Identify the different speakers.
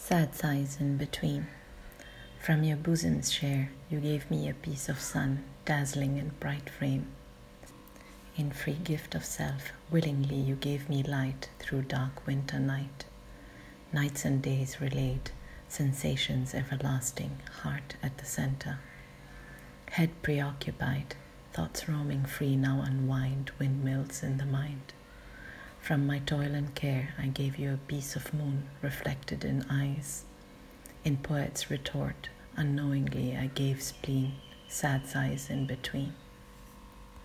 Speaker 1: Sad sighs in between. From your bosom's share, you gave me a piece of sun, dazzling in bright frame. In free gift of self, willingly you gave me light through dark winter night. Nights and days relayed, sensations everlasting, heart at the center. Head preoccupied, thoughts roaming free now unwind, windmills in the mind. From my toil and care, I gave you a piece of moon reflected in eyes. In poet's retort, unknowingly I gave spleen, sad sighs in between.